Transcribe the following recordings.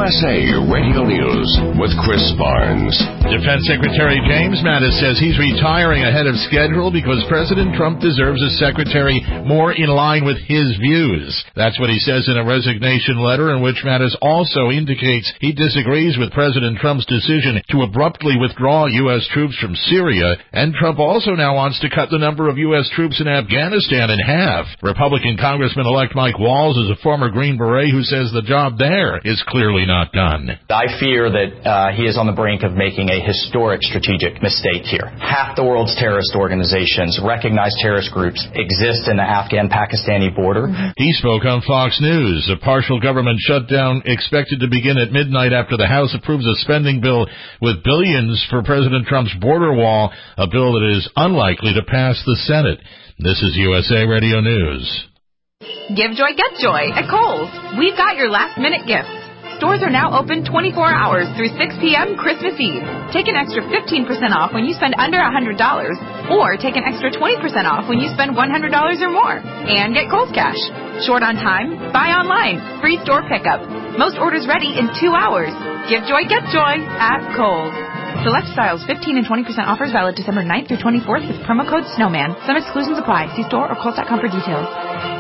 USA Radio News with Chris Barnes. Defense Secretary James Mattis says he's retiring ahead of schedule because President Trump deserves a secretary more in line with his views. That's what he says in a resignation letter in which Mattis also indicates he disagrees with President Trump's decision to abruptly withdraw U.S. troops from Syria, and Trump also now wants to cut the number of U.S. troops in Afghanistan in half. Republican Congressman-elect Mike Walz is a former Green Beret who says the job there is clearly not done. I fear that he is on the brink of making a historic strategic mistake here. Half the world's terrorist organizations, recognized terrorist groups, exist in the Afghan-Pakistani border. He spoke on Fox News. A partial government shutdown expected to begin at midnight after the House approves a spending bill with billions for President Trump's border wall, a bill that is unlikely to pass the Senate. This is USA Radio News. Give joy, get joy at Kohl's. We've got your last-minute gifts. Stores are now open 24 hours through 6 p.m. Christmas Eve. Take an extra 15% off when you spend under $100, or take an extra 20% off when you spend $100 or more. And get Kohl's Cash. Short on time? Buy online. Free store pickup. Most orders ready in 2 hours. Give joy, get joy at Kohl's. Select styles, 15 and 20% offers valid December 9th through 24th with promo code SNOWMAN. Some exclusions apply. See store or Kohl's.com for details.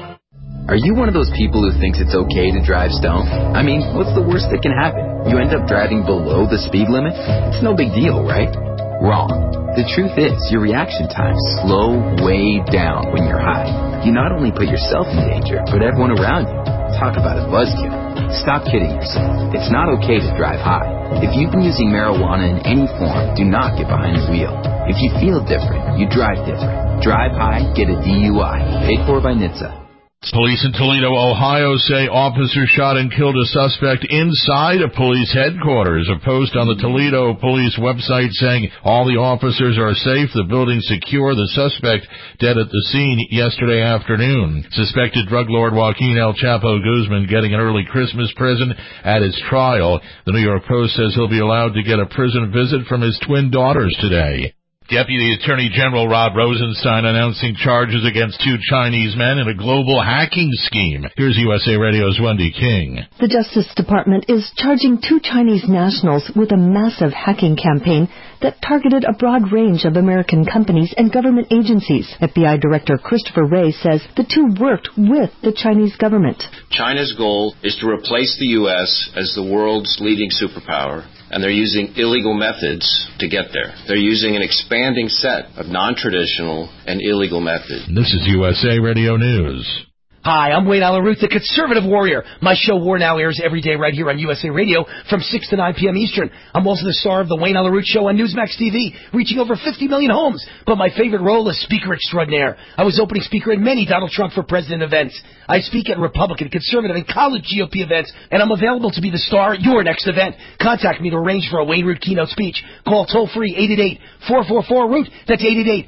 Are you one of those people who thinks it's okay to drive stoned? I mean, what's the worst that can happen? You end up driving below the speed limit? It's no big deal, right? Wrong. The truth is, your reaction times slow way down when you're high. You not only put yourself in danger, but everyone around you. Talk about a buzzkill. Stop kidding yourself. It's not okay to drive high. If you've been using marijuana in any form, do not get behind the wheel. If you feel different, you drive different. Drive high, get a DUI. Paid for by NHTSA. Police in Toledo, Ohio say officers shot and killed a suspect inside a police headquarters. A post on the Toledo police website saying all the officers are safe, the building secure, the suspect dead at the scene yesterday afternoon. Suspected drug lord Joaquin El Chapo Guzman getting an early Christmas present at his trial. The New York Post says he'll be allowed to get a prison visit from his twin daughters today. Deputy Attorney General Rod Rosenstein announcing charges against 2 Chinese men in a global hacking scheme. Here's USA Radio's Wendy King. The Justice Department is charging 2 Chinese nationals with a massive hacking campaign that targeted a broad range of American companies and government agencies. FBI Director Christopher Wray says the 2 worked with the Chinese government. China's goal is to replace the U.S. as the world's leading superpower, and they're using illegal methods to get there. They're using an expanding set of non-traditional and illegal methods. This is USA Radio News. Hi, I'm Wayne Allen Root, the Conservative Warrior. My show War Now airs every day right here on USA Radio from 6 to 9 p.m. Eastern. I'm also the star of the Wayne Allen Root Show on Newsmax TV, reaching over 50 million homes. But my favorite role is Speaker Extraordinaire. I was opening speaker at many Donald Trump for President events. I speak at Republican, Conservative, and college GOP events, and I'm available to be the star at your next event. Contact me to arrange for a Wayne Root keynote speech. Call toll-free 888-444-ROOT. That's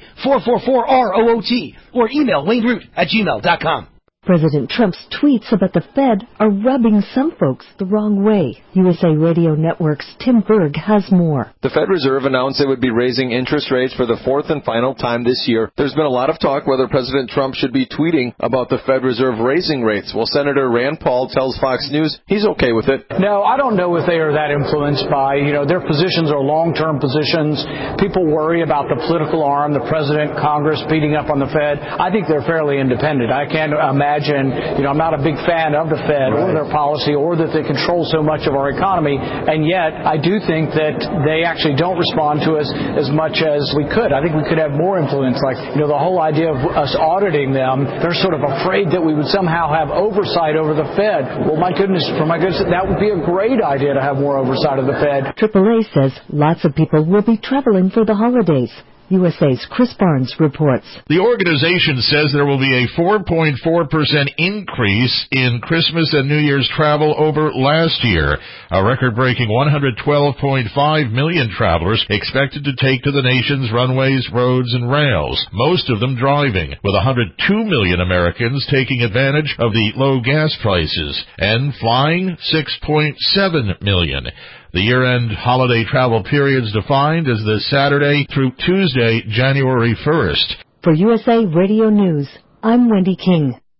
888-444-ROOT. Or email wayneroot@gmail.com. President Trump's tweets about the Fed are rubbing some folks the wrong way. USA Radio Network's Tim Berg has more. The Fed Reserve announced it would be raising interest rates for the 4th and final time this year. There's been a lot of talk whether President Trump should be tweeting about the Fed Reserve raising rates. Well, Senator Rand Paul tells Fox News he's okay with it. No, I don't know if they are that influenced by, their positions are long-term positions. People worry about the political arm, the president, Congress beating up on the Fed. I think they're fairly independent. I can't imagine, I'm not a big fan of the Fed or their policy or that they control so much of our economy, and yet I do think that they actually don't respond to us as much as we could. I think we could have more influence, like, the whole idea of us auditing them. They're sort of afraid that we would somehow have oversight over the Fed. Well, my goodness, that would be a great idea to have more oversight of the Fed. AAA says lots of people will be traveling for the holidays. USA's Chris Barnes reports. The organization says there will be a 4.4% increase in Christmas and New Year's travel over last year. A record-breaking 112.5 million travelers expected to take to the nation's runways, roads, and rails, most of them driving, with 102 million Americans taking advantage of the low gas prices, and flying 6.7 million. The year-end holiday travel periods defined as the Saturday through Tuesday, January 1st. For USA Radio News, I'm Wendy King.